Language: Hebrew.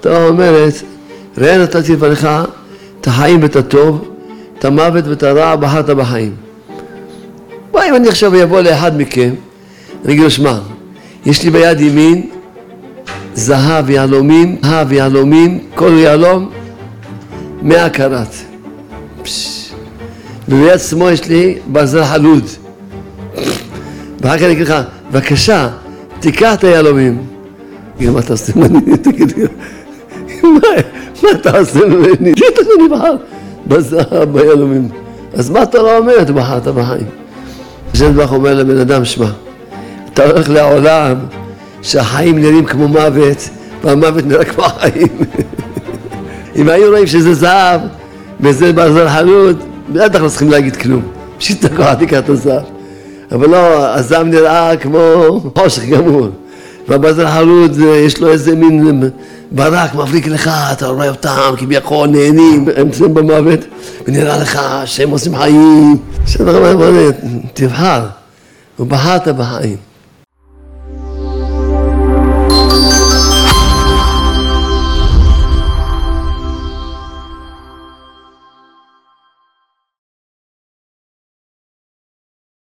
התורה אומרת, ראה נתתי לפניך את החיים ואת הטוב, את המוות ואת הרע, בחרת בחיים. מה אם אני עכשיו אבוא לאחד מכם, אני אגיד לו, שמע, יש לי ביד ימין זהב יהלומים, כל יהלום 100 קראט. וביד שמאל יש לי ברזל חלוד. ואחר כך אני אגיד לך, בבקשה, תיקח את היהלומים. תגיד, מה אתה עושה ממני? תגיד, מה אתה עושה ממני? תגיד, אני בחר בזהב, ביהלומים. אז מה אתה לא אומרת? בחרת בחיים. השם יתברך אומר לבן אדם, שמע, אתה הולך לעולם שהחיים נראים כמו מוות, והמוות נראה כמו החיים. אם היו רואים שזה זהב, וזה ברזל חלוד, בטח לא צריכים להגיד כלום. פשוט תיקח את הזהב. אבל לא, הזהב נראה כמו חושך גמור. והברזל חלוד יש לו איזה מין ברק מבריק לך, אתה רואה אותם כביכול נהנים, הם נמצאים במוות, ונראה לך שהם עושים חיים. תבחר, ובחרת בחיים.